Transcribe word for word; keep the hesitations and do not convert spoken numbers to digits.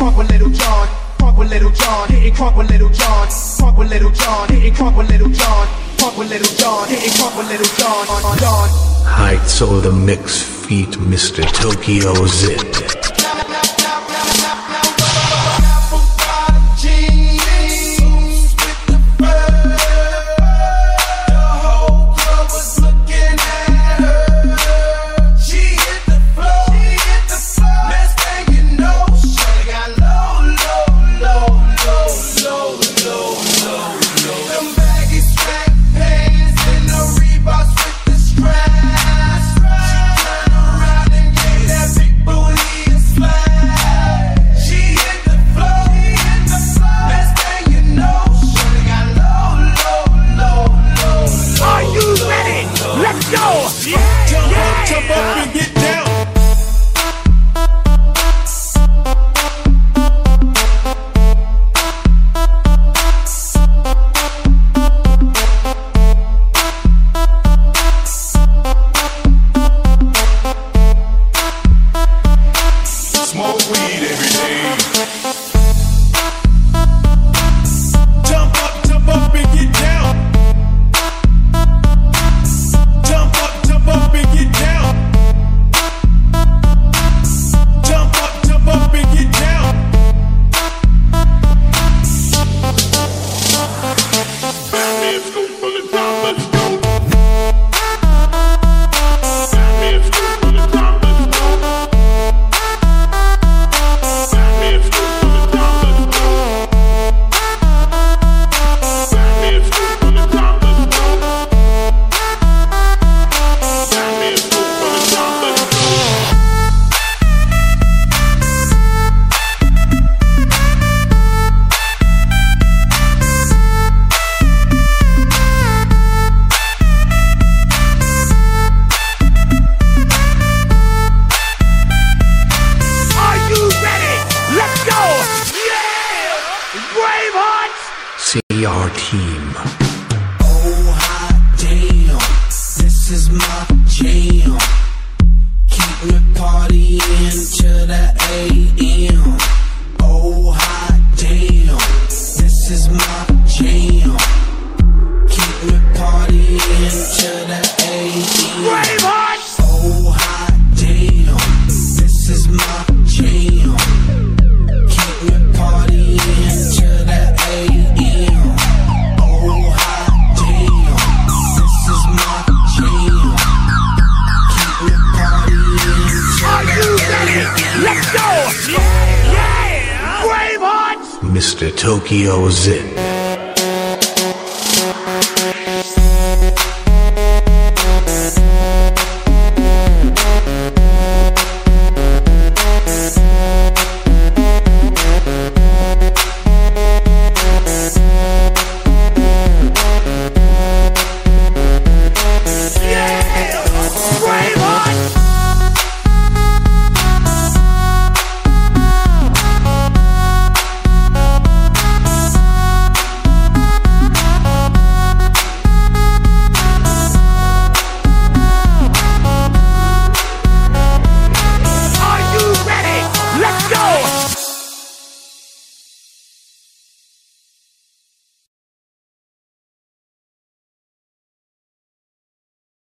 crunk with Little John, crunk with Little John, hitting crunk with Little John, crunk with Little John, hitting crunk with Little John, crunk with Little John, hitting crunk with Little John, on John. Heights over the mix, feet, Mister Tokyo Zit. Our team. Oh hot damn, this is my jam. Keep me partying till the A M. Oh hot damn, this is my jam. Keep me partying till the A M. Braveheart! Oh hot damn, this is my jam. Keep me partying till the A M. Let's go! Yeah! Yeah! Braveheart! Mister Tokyo Zit.